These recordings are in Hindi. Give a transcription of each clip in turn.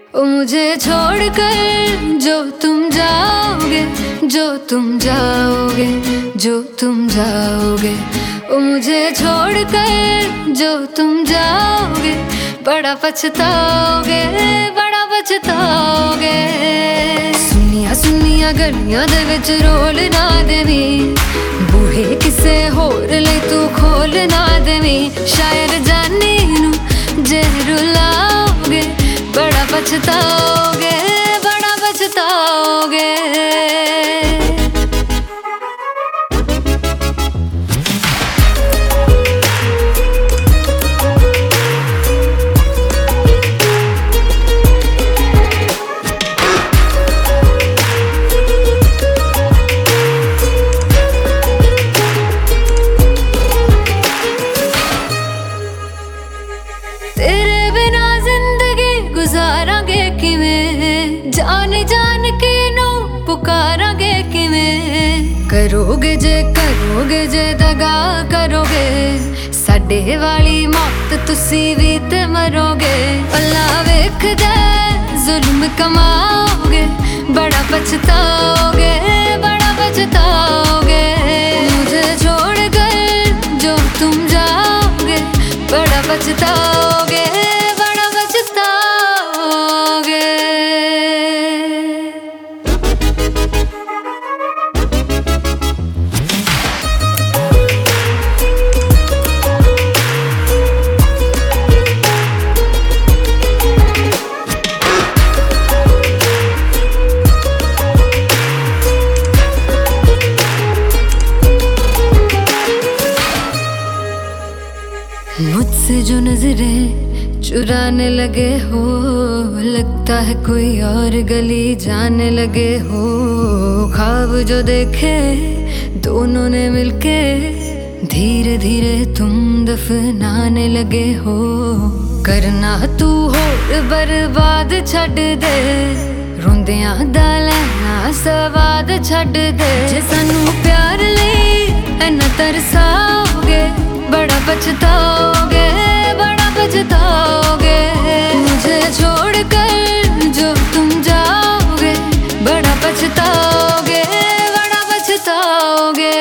ओ मुझे छोड़कर जो तुम जाओगे, जो तुम जाओगे, जो तुम जाओगे। ओ मुझे छोड़कर जो तुम जाओगे, बड़ा पछताओगे, बड़ा पछताओगे। सुनिया सुनिया गलियां दे विच रोल ना देवी, बूहे किसे होर ले तू खोल ना देवी। शायर जानी नू जे रुलाओगे, बड़ा पछताओगे, बड़ा पछताओगे। तेरे बिना जिंदगी गुजारांगे किवें, जान जान के नू पुकारांगे किवें। करोगे जे दगा करोगे, साडे वाली मौत तुसी भी ते मरोगे। अल्लाह वेखदा जुल्म कमाओगे, बड़ा पछताओगे, बड़ा पछताओगे। मुझे छोड़कर जो तुम जाओगे, बड़ा पछताओगे, बड़ा पछताओगे। मुझसे जो नजरें चुराने लगे हो, लगता है कोई और गली जाने लगे हो। ख्वाब जो देखे दोनों ने मिलके, धीरे धीरे तुम दफनाने लगे हो। करना तू होर बर्बाद छड़ दे, रोंदियां दा लैना सवाद छड़ दे। जे सानू प्यार लई इन्ना तरसाओगे, बड़ा पछताओगे, बड़ा पछताओगे। मुझे छोड़कर जो तुम जाओगे, बड़ा पछताओगे, बड़ा पछताओगे।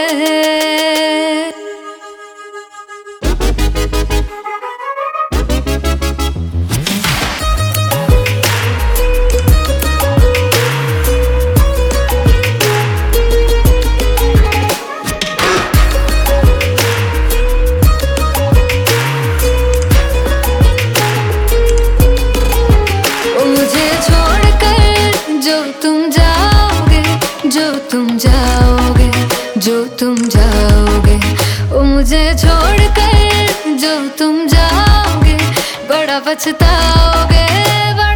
जो तुम जाओगे, जो तुम जाओगे, जो तुम जाओगे। ओ मुझे छोड़कर जो तुम जाओगे, बड़ा पछताओगे।